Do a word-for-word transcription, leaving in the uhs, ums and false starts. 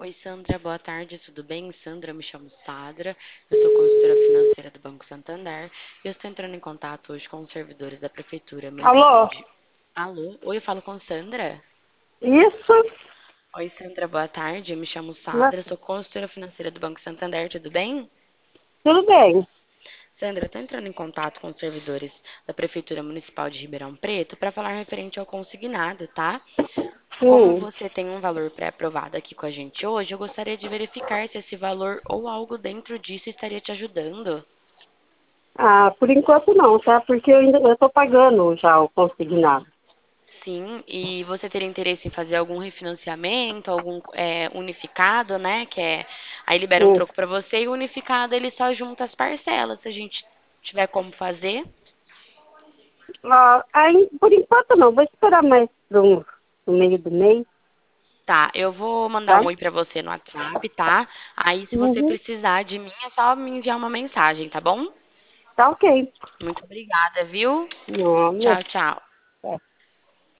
Oi, Sandra, boa tarde, tudo bem? Sandra, me chamo Sadra, eu sou consultora financeira do Banco Santander e eu estou entrando em contato hoje com os servidores da Prefeitura Municipal Alô? de... Alô? Oi, eu falo com Sandra? Isso? Oi, Sandra, boa tarde, eu me chamo Mas, Sadra, sou consultora financeira do Banco Santander, tudo bem? tudo bem. Sandra, estou entrando em contato com os servidores da Prefeitura Municipal de Ribeirão Preto para falar referente ao consignado, tá? Como Hum. você tem um valor pré-aprovado aqui com a gente hoje, eu gostaria de verificar se esse valor ou algo dentro disso estaria te ajudando. Ah, por enquanto não, tá? Porque eu ainda eu tô pagando já o consignado. Sim, e você teria interesse em fazer algum refinanciamento, algum é, unificado, né? Que é aí libera um Hum. troco para você e o unificado ele só junta as parcelas. Se a gente tiver como fazer, Ah, aí, por enquanto não, vou esperar mais pro, pro meio do mês, tá? Eu vou mandar tá? um oi para você no WhatsApp, tá? Aí se você Uhum. precisar de mim é só me enviar uma mensagem, tá bom? Tá ok. Muito obrigada, viu? Não, Tchau, tchau.